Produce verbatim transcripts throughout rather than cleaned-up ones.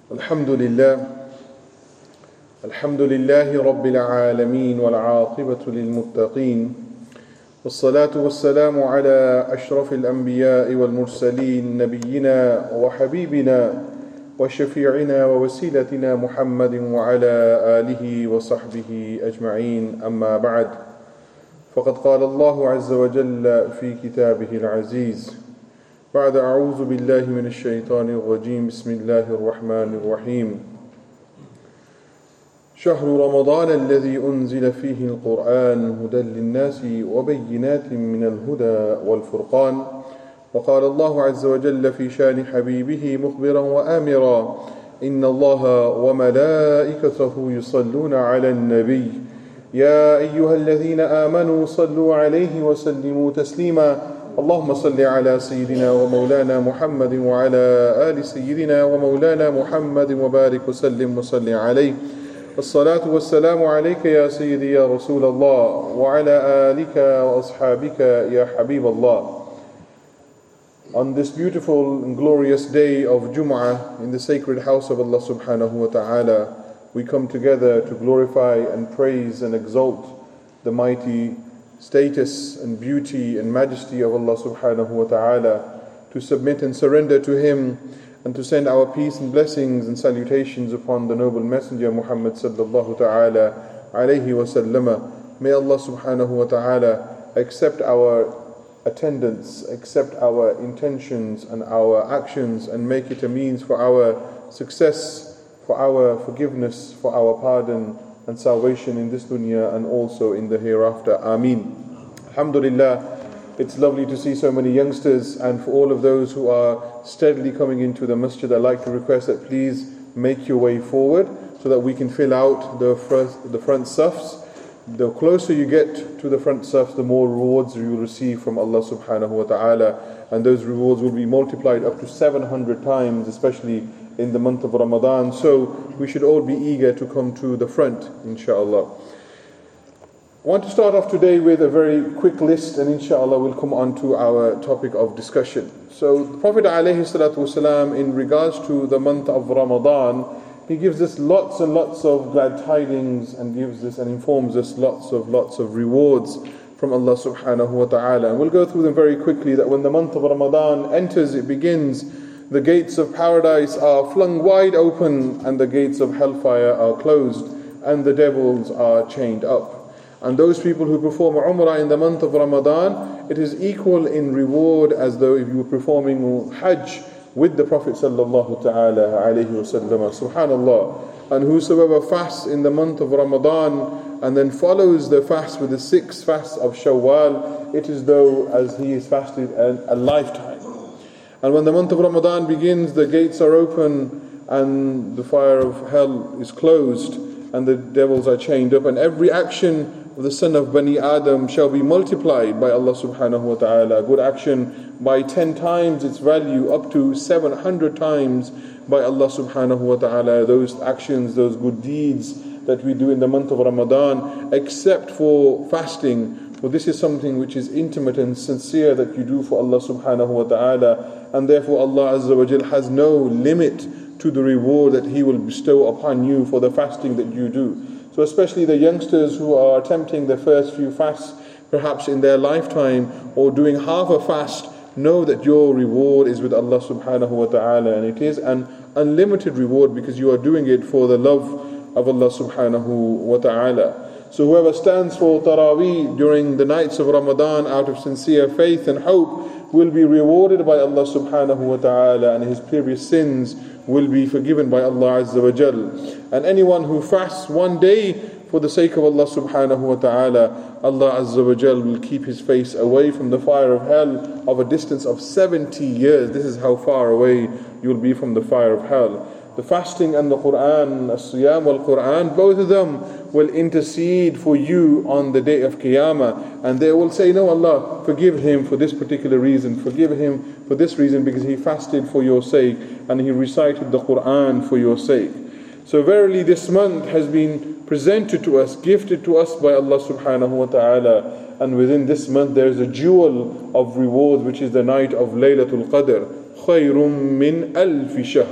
الحمد لله الحمد لله رب العالمين والعاقبة للمتقين والصلاة والسلام على أشرف الأنبياء والمرسلين نبينا وحبيبنا وشفيعنا ووسيلتنا محمد وعلى آله وصحبه أجمعين أما بعد فقد قال الله عز وجل في كتابه العزيز بعد أعوذ بالله من الشيطان الرجيم بسم الله الرحمن الرحيم شهر رمضان الذي أنزل فيه القرآن هدى للناس وبينات من الهدى والفرقان وقال الله عز وجل في شان حبيبه مخبرا وآمرا إن الله وملائكته يصلون على النبي يا أيها الذين آمنوا صلوا عليه وسلموا تسليما اللهم صل على سيدنا ومولانا محمد وعلى آل سيدنا ومولانا محمد وبارك وسلم وصل عليه الصلاة والسلام عليك يا سيدي يا رسول الله وعلى آلك وأصحابك يا حبيب الله. On this beautiful and glorious day of Jum'ah in the sacred house of Allah subhanahu wa ta'ala, we come together to glorify and praise and exalt the mighty status and beauty and majesty of Allah subhanahu wa ta'ala, to submit and surrender to Him, and to send our peace and blessings and salutations upon the noble messenger Muhammad sallallahu ta'ala alayhi wa sallama. May Allah subhanahu wa ta'ala accept our attendance, accept our intentions and our actions, and make it a means for our success, for our forgiveness, for our pardon and salvation in this dunya and also in the hereafter. Ameen. Alhamdulillah, it's lovely to see so many youngsters, and for all of those who are steadily coming into the masjid, I'd like to request that please make your way forward so that we can fill out the front, the front safs. The closer you get to the front safs, the more rewards you will receive from Allah subhanahu wa ta'ala, and those rewards will be multiplied up to seven hundred times, especially in the month of Ramadan. So we should all be eager to come to the front, inshallah. I want to start off today with a very quick list, and inshallah we'll come on to our topic of discussion. So the Prophet alayhi salatu wasalam, in regards to the month of Ramadan, he gives us lots and lots of glad tidings, and gives us and informs us lots of lots of rewards from Allah subhanahu wa ta'ala. And we'll go through them very quickly. That when the month of Ramadan enters, it begins, the gates of paradise are flung wide open, and the gates of hellfire are closed, and the devils are chained up. And those people who perform Umrah in the month of Ramadan, it is equal in reward as though if you were performing Hajj with the Prophet sallallahu ta'ala alayhi wa sallam. Subhanallah. And whosoever fasts in the month of Ramadan and then follows the fast with the six fasts of Shawwal, it is though as he has fasted a, a lifetime. And when the month of Ramadan begins, the gates are open and the fire of hell is closed and the devils are chained up, and every action of the son of Bani Adam shall be multiplied by Allah subhanahu wa ta'ala. Good action by ten times its value, up to seven hundred times by Allah subhanahu wa ta'ala. Those actions, those good deeds that we do in the month of Ramadan, except for fasting. For this is something which is intimate and sincere that you do for Allah subhanahu wa ta'ala, and therefore Allah azza wa jal has no limit to the reward that He will bestow upon you for the fasting that you do. So especially the youngsters who are attempting the first few fasts perhaps in their lifetime, or doing half a fast, know that your reward is with Allah subhanahu wa ta'ala, and it is an unlimited reward because you are doing it for the love of Allah subhanahu wa ta'ala. So whoever stands for Taraweeh during the nights of Ramadan out of sincere faith and hope will be rewarded by Allah subhanahu wa ta'ala, and his previous sins will be forgiven by Allah azza wa jal. And anyone who fasts one day for the sake of Allah subhanahu wa ta'ala, Allah azza wa jal will keep his face away from the fire of hell of a distance of seventy years. This is how far away you will be from the fire of hell. The fasting and the Quran, as-siyam wal Quran, both of them will intercede for you on the day of Qiyamah, and they will say, no, Allah, forgive him for this particular reason, forgive him for this reason, because he fasted for your sake and he recited the Quran for your sake. So verily this month has been presented to us, gifted to us by Allah subhanahu wa ta'ala, and within this month there is a jewel of reward, which is the night of Laylatul Qadr. خَيْرٌ مِّنْ أَلْفِ شَهْرٍ.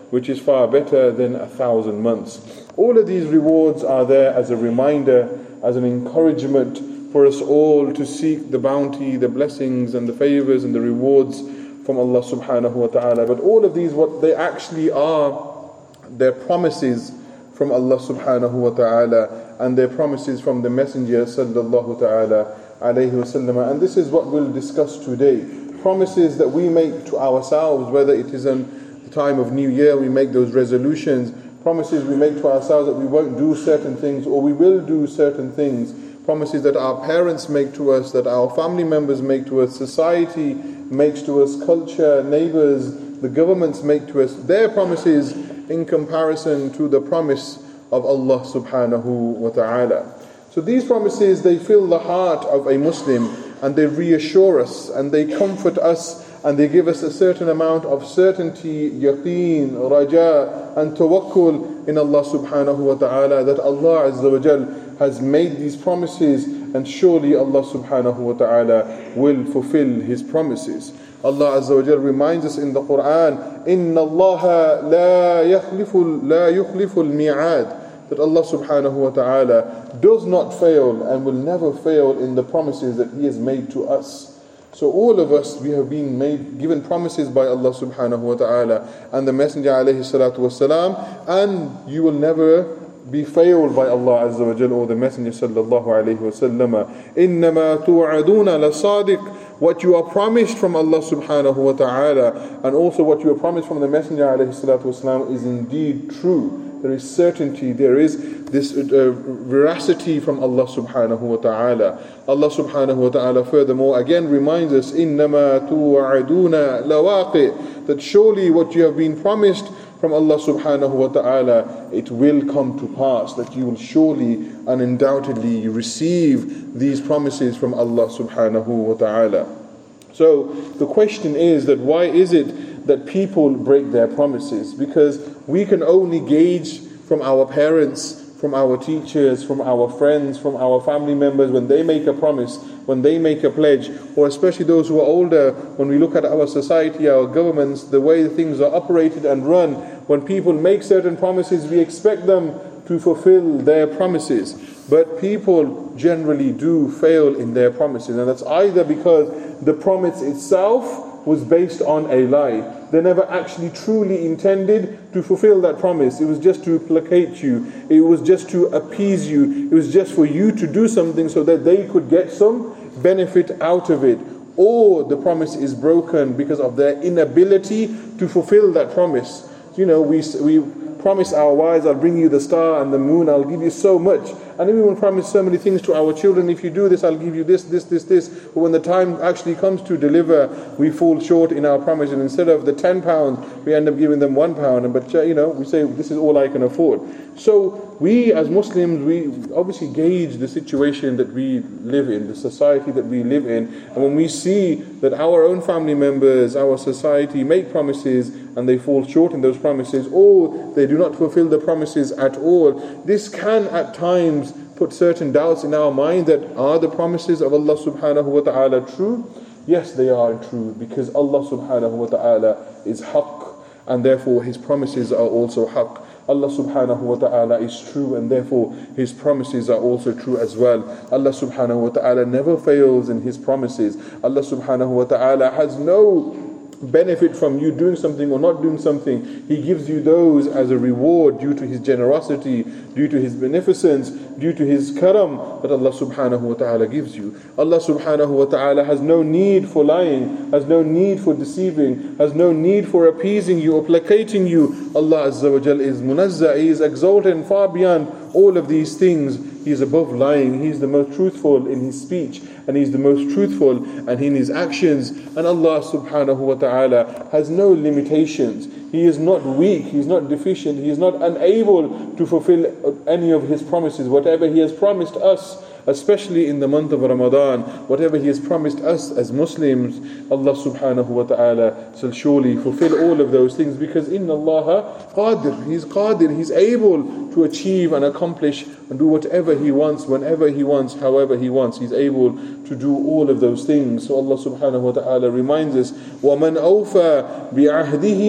which is far better than a thousand months. All of these rewards are there as a reminder, as an encouragement for us all to seek the bounty, the blessings and the favors and the rewards from Allah subhanahu wa ta'ala. But all of these, what they actually are, they're promises from Allah subhanahu wa ta'ala, and their promises from the Messenger sallallahu ta'ala alayhi wa sallam. And this is what we'll discuss today. Promises that we make to ourselves, whether it is in the time of New Year, we make those resolutions. Promises we make to ourselves that we won't do certain things, or we will do certain things. Promises that our parents make to us, that our family members make to us, society makes to us, culture, neighbors, the governments make to us. Their promises in comparison to the promise of Allah subhanahu wa ta'ala. So these promises, they fill the heart of a Muslim, and they reassure us, and they comfort us, and they give us a certain amount of certainty, yaqeen, raja, and tawakkul in Allah subhanahu wa ta'ala, that Allah azza wa jal has made these promises, and surely Allah subhanahu wa ta'ala will fulfill His promises. Allah azza wa jal reminds us in the Quran, إِنَّ اللَّهَ لَا يُخْلِفُ لَا يُخْلِفُ الْمِيعَادِ, that Allah subhanahu wa ta'ala does not fail and will never fail in the promises that He has made to us. So all of us, we have been made, given promises by Allah subhanahu wa ta'ala and the Messenger alayhi salatu wasalam, and you will never be failed by Allah azza wa jal or the Messenger sallallahu alayhi wa sallam. إِنَّمَا تُوعَدُونَ لَصَادِقٌ, what you are promised from Allah subhanahu wa ta'ala, and also what you are promised from the Messenger alayhi salatu wasalam, is indeed true. There is certainty, there is this uh, veracity from Allah subhanahu wa ta'ala. Allah subhanahu wa ta'ala furthermore again reminds us, إِنَّمَا تُوعَدُونَ لَوَاقِعٌ, that surely what you have been promised from Allah subhanahu wa ta'ala, it will come to pass, that you will surely and undoubtedly receive these promises from Allah subhanahu wa ta'ala. So the question is that why is it that people break their promises? Because we can only gauge from our parents, from our teachers, from our friends, from our family members, when they make a promise, when they make a pledge, or especially those who are older, when we look at our society, our governments, the way things are operated and run, when people make certain promises, we expect them to fulfill their promises. But people generally do fail in their promises, and that's either because the promise itself was based on a lie. They never actually truly intended to fulfill that promise. It was just to placate you. It was just to appease you. It was just for you to do something so that they could get some benefit out of it. Or the promise is broken because of their inability to fulfill that promise. You know, we we promise our wives, I'll bring you the star and the moon, I'll give you so much. And we will promise so many things to our children, if you do this, I'll give you this, this, this, this. But when the time actually comes to deliver, we fall short in our promise. And instead of the ten pounds, we end up giving them one pound. But, you know, we say, this is all I can afford. So we as Muslims, we obviously gauge the situation that we live in, the society that we live in. And when we see that our own family members, our society make promises and they fall short in those promises, or they do not fulfill the promises at all, this can at times put certain doubts in our mind that are the promises of Allah subhanahu wa ta'ala true? Yes, they are true, because Allah subhanahu wa ta'ala is haqq, and therefore His promises are also haqq. Allah subhanahu wa ta'ala is true, and therefore His promises are also true as well. Allah subhanahu wa ta'ala never fails in His promises. Allah subhanahu wa ta'ala has no benefit from you doing something or not doing something. He gives you those as a reward due to His generosity, due to His beneficence, due to His karam that Allah subhanahu wa ta'ala gives you. Allah subhanahu wa ta'ala has no need for lying, has no need for deceiving, has no need for appeasing you or placating you. Allah azza wa jal is munazzah, He is exalted and far beyond all of these things. He is above lying. He is the most truthful in His speech, and He is the most truthful and in His actions. And Allah subhanahu wa ta'ala has no limitations. He is not weak, He is not deficient, He is not unable to fulfill any of His promises. Whatever He has promised us, especially in the month of Ramadan, whatever He has promised us as Muslims, Allah subhanahu wa ta'ala shall surely fulfill all of those things, because inna Allah qadir, He's qadir, He's able to achieve and accomplish and do whatever He wants, whenever He wants, however He wants. He's able to do all of those things. So Allah subhanahu wa ta'ala reminds us, وَمَنْ أَوْفَى بِعَهْدِهِ مِنَ اللَّهِ,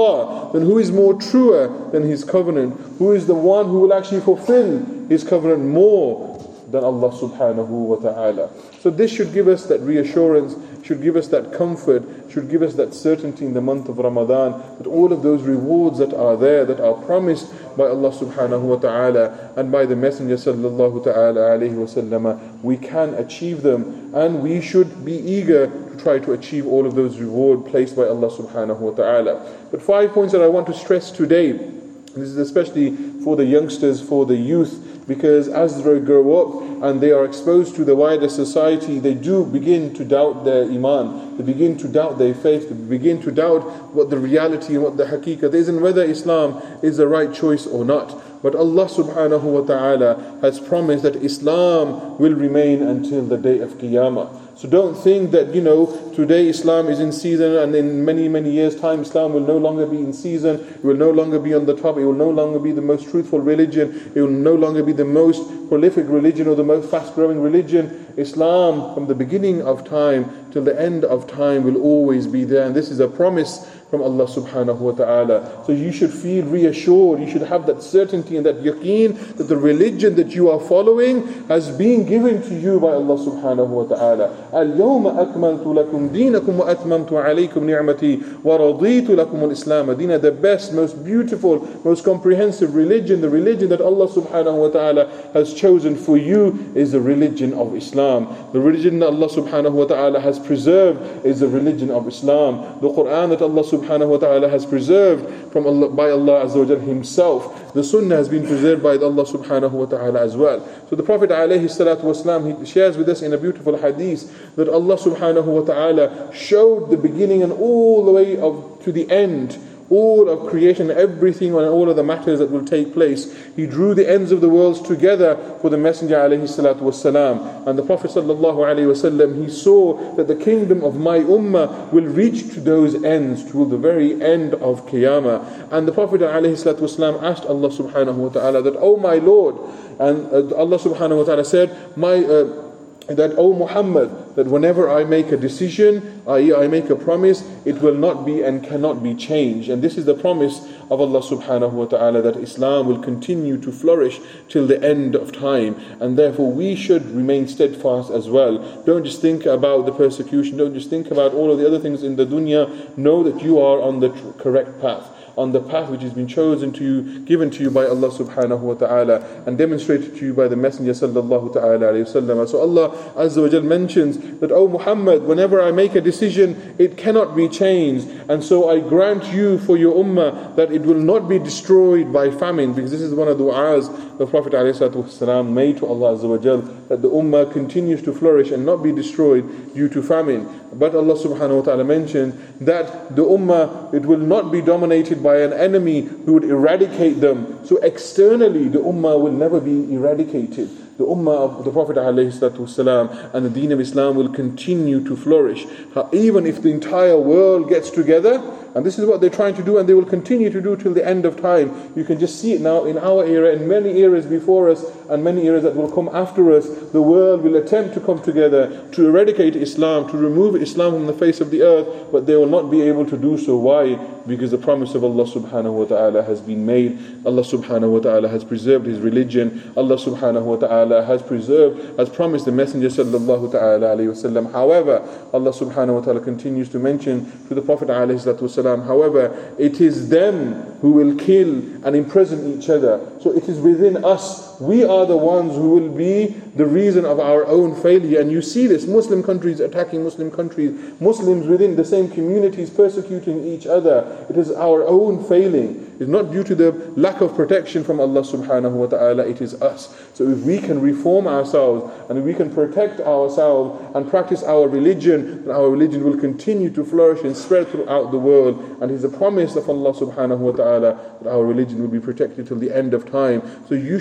Allah, then who is more truer than His covenant? Who is the one who will actually fulfill His covenant more than Allah subhanahu wa ta'ala? So this should give us that reassurance, should give us that comfort, should give us that certainty in the month of Ramadan, that all of those rewards that are there, that are promised by Allah subhanahu wa ta'ala and by the Messenger sallallahu ta'ala alayhi wa sallam, we can achieve them, and we should be eager to try to achieve all of those rewards placed by Allah subhanahu wa ta'ala. But five points that I want to stress today, this is especially for the youngsters, for the youth, because as they grow up and they are exposed to the wider society, they do begin to doubt their iman, they begin to doubt their faith, they begin to doubt what the reality and what the haqiqat is and whether Islam is the right choice or not. But Allah subhanahu wa ta'ala has promised that Islam will remain until the day of Qiyamah. So don't think that, you know, today Islam is in season and in many, many years' time Islam will no longer be in season, it will no longer be on the top, it will no longer be the most truthful religion, it will no longer be the most prolific religion or the most fast-growing religion. Islam, from the beginning of time till the end of time, will always be there, and this is a promise from Allah subhanahu wa ta'ala. So you should feel reassured, you should have that certainty and that yaqeen that the religion that you are following has been given to you by Allah subhanahu wa ta'ala. Al-yawma akmaltu lakum deenakum wa atmamtu alaykum ni'mati wa raditu lakum al-islam deena. The best, most beautiful, most comprehensive religion, the religion that Allah subhanahu wa ta'ala has chosen for you, is the religion of Islam. The religion that Allah subhanahu wa ta'ala has preserved is the religion of Islam. The Quran that Allah subhanahu wa ta'ala has preserved from Allah, by Allah azza wa jalla Himself. The Sunnah has been preserved by Allah subhanahu wa ta'ala as well. So the Prophet alayhi salatu wasalam, he shares with us in a beautiful hadith that Allah subhanahu wa ta'ala showed the beginning and all the way of, to the end, all of creation, everything and all of the matters that will take place. He drew the ends of the worlds together for the Messenger alayhi salatu wasalam. And the Prophet sallallahu alayhi wasallam, he saw that the kingdom of my ummah will reach to those ends, to the very end of Qiyamah. And the Prophet alayhi salatu wasalam asked Allah subhanahu wa ta'ala that, "Oh my Lord," and uh, Allah subhanahu wa ta'ala said, "My uh, that, O Muhammad, that whenever I make a decision, that is I make a promise, it will not be and cannot be changed." And this is the promise of Allah subhanahu wa ta'ala, that Islam will continue to flourish till the end of time. And therefore we should remain steadfast as well. Don't just think about the persecution, don't just think about all of the other things in the dunya. Know that you are on the tr- correct path, on the path which has been chosen to you, given to you by Allah subhanahu wa ta'ala, and demonstrated to you by the Messenger sallallahu ta'ala alayhi wa sallam. So Allah azza wa jal mentions that, "O Muhammad, whenever I make a decision, it cannot be changed. And so I grant you for your ummah that it will not be destroyed by famine," because this is one of the du'as the Prophet ﷺ made to Allah azza wa jal, that the ummah continues to flourish and not be destroyed due to famine. But Allah subhanahu wa ta'ala mentioned that the ummah, it will not be dominated by an enemy who would eradicate them. So externally the ummah will never be eradicated. The ummah of the Prophet ﷺ and the deen of Islam will continue to flourish. Even if the entire world gets together, and this is what they're trying to do, and they will continue to do till the end of time. You can just see it now in our era, in many eras before us, and many eras that will come after us. The world will attempt to come together to eradicate Islam, to remove Islam from the face of the earth, but they will not be able to do so. Why? Because the promise of Allah subhanahu wa ta'ala has been made. Allah subhanahu wa ta'ala has preserved His religion. Allah subhanahu wa ta'ala has preserved, has promised the Messenger sallallahu ta'ala alayhi wa sallam. However, Allah subhanahu wa ta'ala continues to mention to the Prophet alayhi salatu wa sallam, however, it is them who will kill and imprison each other. So it is within us. We are the ones who will be the reason of our own failure. And you see this, Muslim countries attacking Muslim countries, Muslims within the same communities persecuting each other. It is our own failing. It's not due to the lack of protection from Allah subhanahu wa ta'ala, it is us. So if we can reform ourselves and if we can protect ourselves and practice our religion, then our religion will continue to flourish and spread throughout the world. And it is a promise of Allah subhanahu wa ta'ala that our religion will be protected till the end of time. So you should be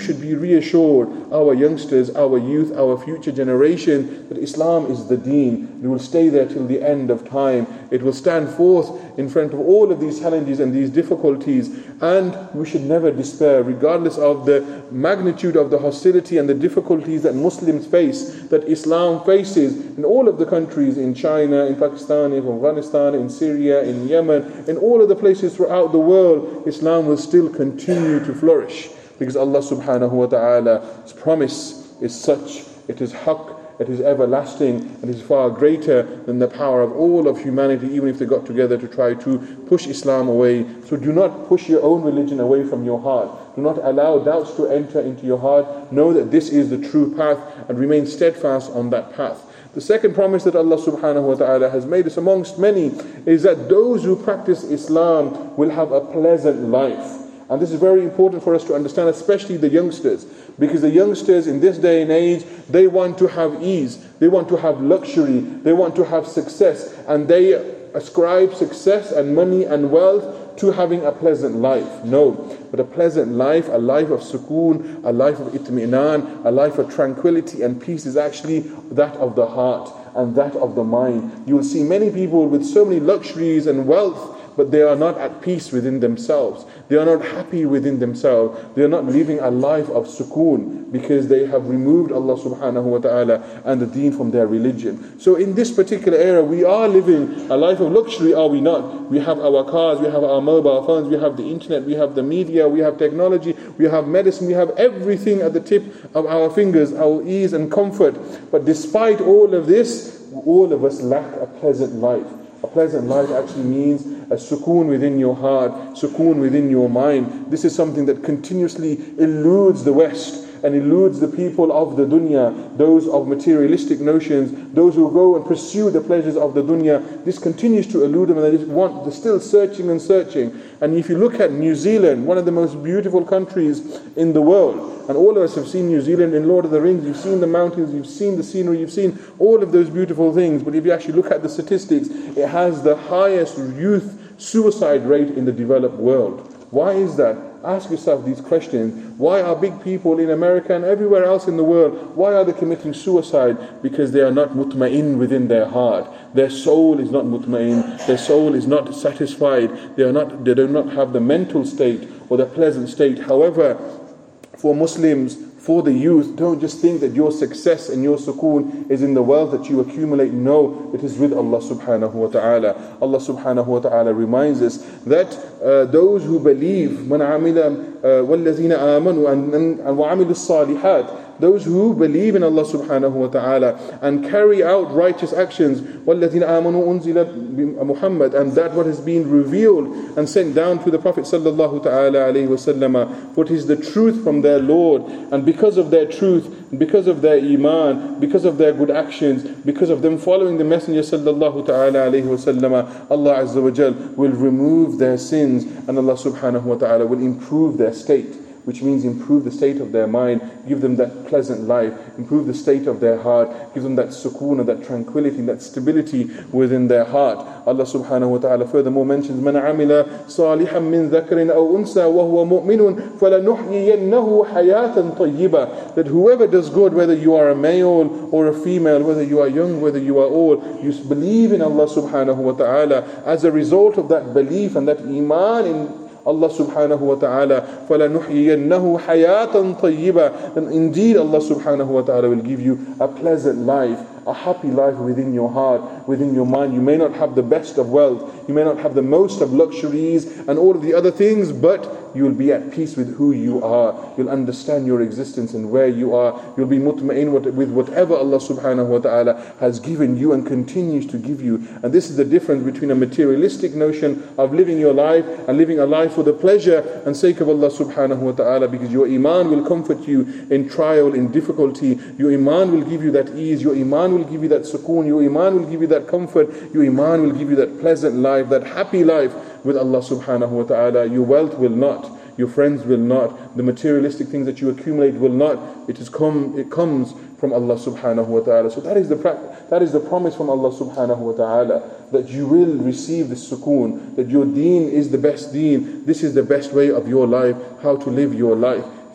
reassured our youngsters, our youth, our future generation that Islam is the deen. It will stay there till the end of time. It will stand forth in front of all of these challenges and these difficulties, and we should never despair, regardless of the magnitude of the hostility and the difficulties that Muslims face, that Islam faces in all of the countries, in China, in Pakistan, in Afghanistan, in Syria, in Yemen, in all of the places throughout the world. Islam will still continue to flourish, because Allah subhanahu wa ta'ala's promise is such, it is haqq, it is everlasting, and is far greater than the power of all of humanity, even if they got together to try to push Islam away. So do not push your own religion away from your heart. Do not allow doubts to enter into your heart. Know that this is the true path, and remain steadfast on that path. The second promise that Allah subhanahu wa ta'ala has made us amongst many is that those who practice Islam will have a pleasant life. And this is very important for us to understand, especially the youngsters, because the youngsters in this day and age, they want to have ease, they want to have luxury, they want to have success, and they ascribe success and money and wealth to having a pleasant life. No, but a pleasant life, a life of sukoon, a life of itmi'nan, a life of tranquility and peace is actually that of the heart and that of the mind. You will see many people with so many luxuries and wealth, but they are not at peace within themselves. They are not happy within themselves. They are not living a life of sukoon, because they have removed Allah subhanahu wa ta'ala and the deen from their religion. So in this particular era, we are living a life of luxury, are we not? We have our cars, we have our mobile phones, we have the internet, we have the media, we have technology, we have medicine, we have everything at the tip of our fingers, our ease and comfort. But despite all of this, all of us lack a pleasant life. A pleasant life actually means a sukoon within your heart, sukoon within your mind. This is something that continuously eludes the West and eludes the people of the dunya, those of materialistic notions, those who go and pursue the pleasures of the dunya. This continues to elude them, and they just want, they're still searching and searching. And if you look at New Zealand, one of the most beautiful countries in the world, and all of us have seen New Zealand in Lord of the Rings, you've seen the mountains, you've seen the scenery, you've seen all of those beautiful things, but if you actually look at the statistics, it has the highest youth suicide rate in the developed world. Why is that? Ask yourself these questions. Why are big people in America and everywhere else in the world, why are they committing suicide? Because they are not mutma'in within their heart. Their soul is not mutma'in. Their soul is not satisfied. They are not. They do not have the mental state or the pleasant state. However, for Muslims, for the youth, don't just think that your success and your sukoon is in the wealth that you accumulate. No, it is with Allah subhanahu wa ta'ala. Allah subhanahu wa ta'ala reminds us that uh, those who believe, مَنْ عَمِلَ وَالَّذِينَ آمَنُوا وَعَمِلُوا الصَّالِحَاتِ, those who believe in Allah subhanahu wa ta'ala and carry out righteous actions, وَالَّذِينَ آمَنُوا أُنزِلَ Muhammad, and that what has been revealed and sent down to the Prophet sallallahu ta'ala alayhi wa sallam, for it is the truth from their Lord, and because of their truth, because of their iman, because of their good actions, because of them following the Messenger sallallahu ta'ala alayhi wa sallam, Allah azza wa jal will remove their sins, and Allah subhanahu wa ta'ala will improve their state, which means improve the state of their mind, give them that pleasant life, improve the state of their heart, give them that sukoon, that tranquility, that stability within their heart. Allah subhanahu wa ta'ala furthermore mentions, مَنْ عَمِلَ صَالِحًا مِّن ذَكَرٍ أَوْ أُنْثَى وَهُوَ مُؤْمِنٌ فَلَنُحْيِيَنَّهُ حَيَاةً طَيِّبَةً. That whoever does good, whether you are a male or a female, whether you are young, whether you are old, you believe in Allah subhanahu wa ta'ala. As a result of that belief and that iman in Allah subhanahu wa ta'ala, فَلَنُحْيِيَنَّهُ حَيَاةً طَيِّبَةً, then indeed Allah subhanahu wa ta'ala will give you a pleasant life, a happy life within your heart, within your mind. You may not have the best of wealth, you may not have the most of luxuries and all of the other things, but you will be at peace with who you are. You'll understand your existence and where you are. You'll be mutma'in with whatever Allah subhanahu wa ta'ala has given you and continues to give you. And this is the difference between a materialistic notion of living your life and living a life for the pleasure and sake of Allah subhanahu wa ta'ala, because your iman will comfort you in trial, in difficulty. Your iman will give you that ease. Your iman will give you that sukoon. Your iman will give you that comfort. Your iman will give you that pleasant life, that happy life with Allah subhanahu wa ta'ala. Your wealth will not. Your friends will not. The materialistic things that you accumulate will not. It is come. It comes from Allah subhanahu wa ta'ala. So that is the that is the promise from Allah subhanahu wa ta'ala, that you will receive the sukoon, that your deen is the best deen. This is the best way of your life, how to live your life.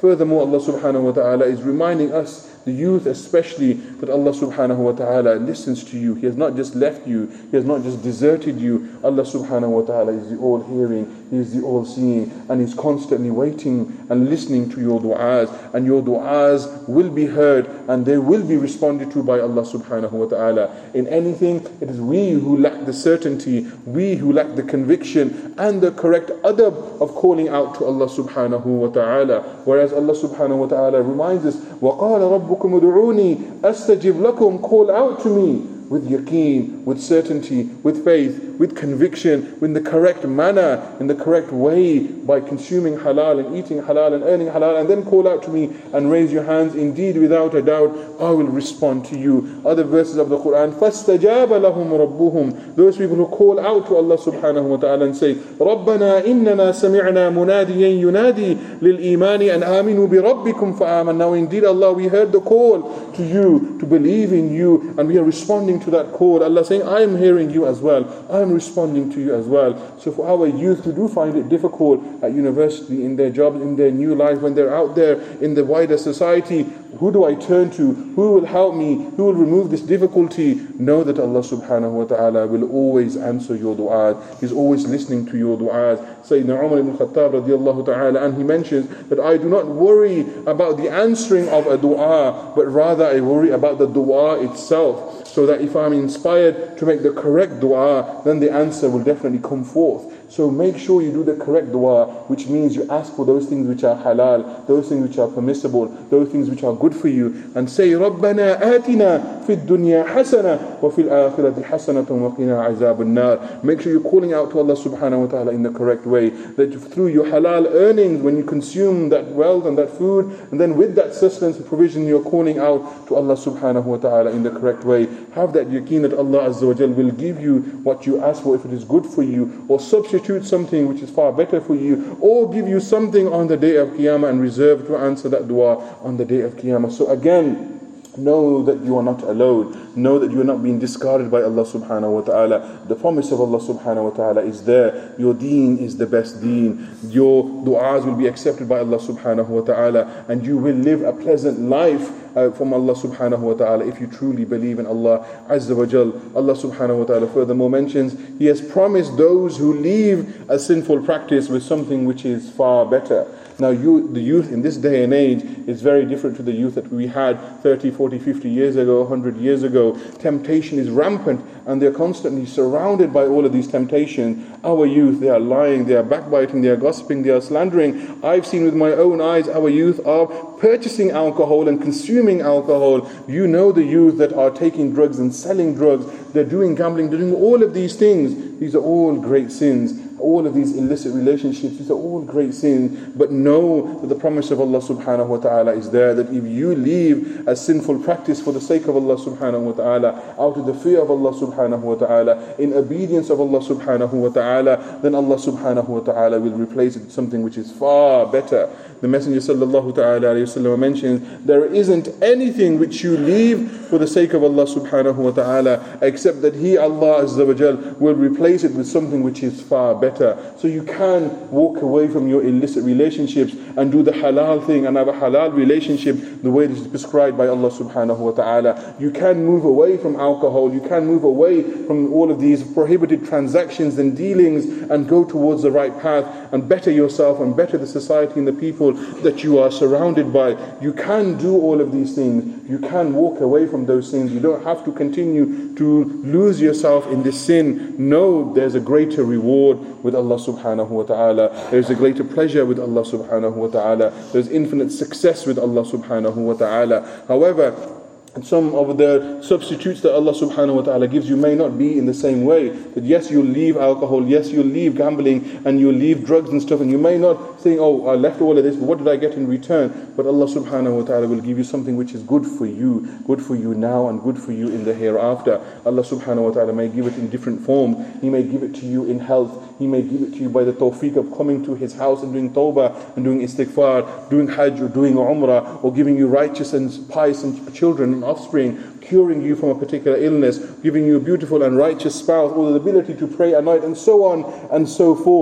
Furthermore, Allah subhanahu wa ta'ala is reminding us, the youth especially, that Allah subhanahu wa ta'ala listens to you. He has not just left you, He has not just deserted you. Allah subhanahu wa ta'ala is the all-hearing, He is the all-seeing, and He's constantly waiting and listening to your du'as, and your du'as will be heard and they will be responded to by Allah subhanahu wa ta'ala. In anything, it is we who lack the certainty, we who lack the conviction and the correct adab of calling out to Allah subhanahu wa ta'ala. Whereas Allah subhanahu wa ta'ala reminds us, وَقَالَ رَبُّكُمُ ادْعُونِي أَسْتَجِبْ لَكُمْ, call out to me with yaqeen, with certainty, with faith, with conviction, in the correct manner, in the correct way, by consuming halal and eating halal and earning halal, and then call out to me and raise your hands. Indeed, without a doubt, I will respond to you. Other verses of the Quran, فَاسْتَجَابَ لَهُمْ رَبُّهُمْ, those people who call out to Allah subhanahu wa ta'ala and say, رَبَّنَا إِنَّنَا سَمِعْنَا مُنَادِيًا يُنَادِي لِلْإِيمَانِ أَنْ آمِنُوا بِرَبِّكُمْ فَآمَنَّا. Now indeed, Allah, we heard the call to you, to believe in you, and we are responding to that call. Allah saying, I am hearing you as well, I am responding to you as well. So for our youth who do find it difficult at university, in their jobs, in their new life, when they're out there in the wider society, who do I turn to? Who will help me? Who will remove this difficulty? Know that Allah subhanahu wa ta'ala will always answer your du'as. He's always listening to your du'as. Sayyidina Umar ibn Khattab radiallahu ta'ala, and he mentions that I do not worry about the answering of a du'a, but rather I worry about the du'a itself. So that if I'm inspired to make the correct du'a, then the answer will definitely come forth. So make sure you do the correct dua, which means you ask for those things which are halal, those things which are permissible, those things which are good for you, and say, رَبَّنَا آتِنَا فِي الدُّنْيَا حَسَنَةً وَفِي الْآخِرَةِ حَسَنَةً وَقِنَا عَذَابَ النَّارِ. Make sure you're calling out to Allah subhanahu wa ta'ala in the correct way, that through your halal earnings, when you consume that wealth and that food, and then with that sustenance and provision, you're calling out to Allah subhanahu wa ta'ala in the correct way. Have that yaqeen that Allah azza wa jal will give you what you ask for if it is good for you, or substitute something which is far better for you, or give you something on the day of Qiyamah and reserve to answer that dua on the day of Qiyamah. So again, know that you are not alone. Know that you are not being discarded by Allah subhanahu wa ta'ala. The promise of Allah subhanahu wa ta'ala is there. Your deen is the best deen. Your du'as will be accepted by Allah subhanahu wa ta'ala, and you will live a pleasant life uh, from Allah subhanahu wa ta'ala if you truly believe in Allah azza wa jal. Allah subhanahu wa ta'ala furthermore mentions He has promised those who leave a sinful practice with something which is far better. Now you, the youth in this day and age is very different to the youth that we had thirty, forty, fifty years ago, one hundred years ago. Temptation is rampant and they're constantly surrounded by all of these temptations. Our youth, they are lying, they are backbiting, they are gossiping, they are slandering. I've seen with my own eyes our youth are purchasing alcohol and consuming alcohol. You know the youth that are taking drugs and selling drugs. They're doing gambling, they're doing all of these things. These are all great sins. All of these illicit relationships, these are all great sins. But know that the promise of Allah subhanahu wa ta'ala is there, that if you leave a sinful practice for the sake of Allah subhanahu wa ta'ala, out of the fear of Allah subhanahu wa ta'ala, in obedience of Allah subhanahu wa ta'ala, then Allah subhanahu wa ta'ala will replace it with something which is far better. The Messenger sallallahu ta'ala alayhi wa sallam mentions, there isn't anything which you leave for the sake of Allah subhanahu wa ta'ala, except that He, Allah azza wa jal, will replace it with something which is far better. So you can walk away from your illicit relationships and do the halal thing and have a halal relationship the way it is prescribed by Allah subhanahu wa ta'ala. You can move away from alcohol, you can move away from all of these prohibited transactions and dealings and go towards the right path and better yourself and better the society and the people that you are surrounded by. You can do all of these things. You can walk away from those things. You don't have to continue to lose yourself in this sin. No, there's a greater reward with Allah subhanahu wa ta'ala. There's a greater pleasure with Allah subhanahu wa ta'ala. There's infinite success with Allah subhanahu wa ta'ala. However, some of the substitutes that Allah subhanahu wa ta'ala gives you may not be in the same way. That yes, you'll leave alcohol, yes, you'll leave gambling, and you'll leave drugs and stuff, and you may not think, oh, I left all of this, but what did I get in return? But Allah subhanahu wa ta'ala will give you something which is good for you, good for you now and good for you in the hereafter. Allah subhanahu wa ta'ala may give it in different forms. He may give it to you in health. He may give it to you by the tawfiq of coming to His house and doing tawbah and doing istighfar, doing hajj or doing umrah, or giving you righteous and pious and children and offspring, curing you from a particular illness, giving you a beautiful and righteous spouse, or the ability to pray at night, and so on and so forth.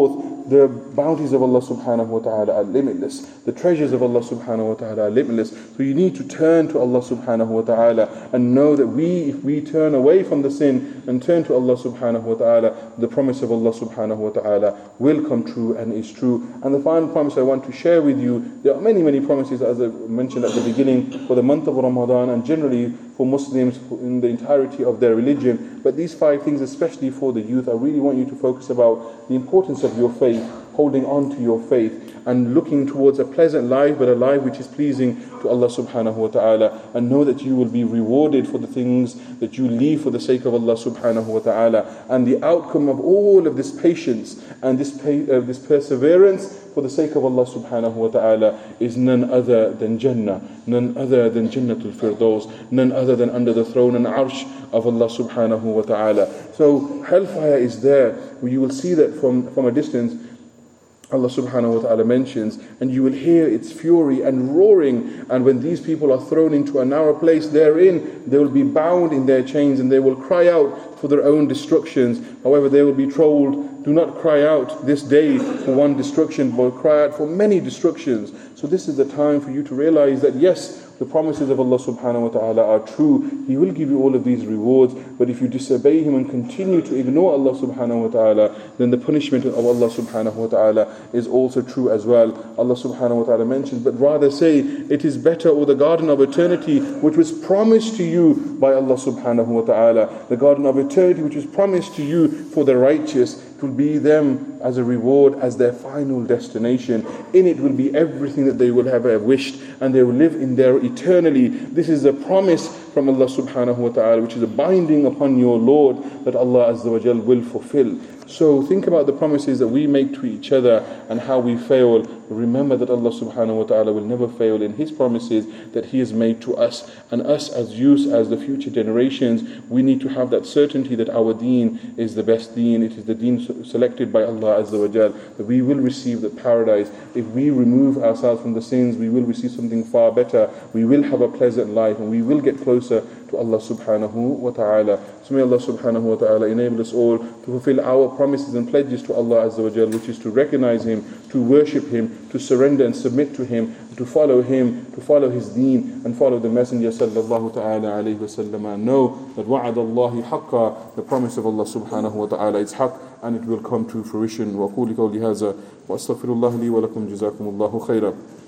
the bounties of Allah subhanahu wa ta'ala are limitless. The treasures of Allah subhanahu wa ta'ala are limitless. So you need to turn to Allah subhanahu wa ta'ala and know that we, if we turn away from the sin and turn to Allah subhanahu wa ta'ala, the promise of Allah subhanahu wa ta'ala will come true and is true. And the final promise I want to share with you, there are many, many promises, as I mentioned at the beginning, for the month of Ramadan and generally for Muslims in the entirety of their religion. But these five things, especially for the youth, I really want you to focus about the importance of your faith, holding on to your faith, and looking towards a pleasant life, but a life which is pleasing to Allah subhanahu wa ta'ala, and know that you will be rewarded for the things that you leave for the sake of Allah subhanahu wa ta'ala. And the outcome of all of this patience and this uh, this perseverance for the sake of Allah subhanahu wa ta'ala is none other than Jannah, none other than Jannatul Firdaus, none other than under the throne and arsh of Allah subhanahu wa ta'ala. So hellfire is there. You will see that from, from a distance. Allah subhanahu wa ta'ala mentions, and you will hear its fury and roaring, and when these people are thrown into a narrow place therein, they will be bound in their chains and they will cry out for their own destructions. However, they will be told, do not cry out this day for one destruction, but cry out for many destructions. So this is the time for you to realize that yes, the promises of Allah subhanahu wa ta'ala are true. He will give you all of these rewards, but if you disobey Him and continue to ignore Allah subhanahu wa ta'ala, then the punishment of Allah subhanahu wa ta'ala is also true as well. Allah subhanahu wa ta'ala mentions, but rather say, it is better, or the garden of eternity which was promised to you by Allah subhanahu wa ta'ala, the garden of eternity which was promised to you for the righteous, it will be them as a reward, as their final destination. In it will be everything that they will have ever wished, and they will live in there eternally. This is a promise from Allah subhanahu wa ta'ala, which is a binding upon your Lord, that Allah azza wa jal will fulfill. So think about the promises that we make to each other and how we fail. Remember that Allah subhanahu wa ta'ala will never fail in His promises that He has made to us. And us as youth, as the future generations, we need to have that certainty that our deen is the best deen. It is the deen selected by Allah azza wa jal, that we will receive the paradise. If we remove ourselves from the sins, we will receive something far better. We will have a pleasant life and we will get closer to Allah subhanahu wa ta'ala. So may Allah subhanahu wa ta'ala enable us all to fulfill our promises and pledges to Allah azza wa jal, which is to recognize Him, to worship Him, to surrender and submit to Him, to follow Him, to follow His deen and follow the Messenger sallallahu ta'ala alayhi wa sallam, and know that wa'ad Allahi haqqa, the promise of Allah subhanahu wa ta'ala is haqq, and it will come to fruition. وَقُولِ قَوْلِ هَذَا وَأَسْتَغْفِرُ اللَّهَ لِي وَلَكُمْ جَزَاكُمُ اللَّهُ خَيْرًا.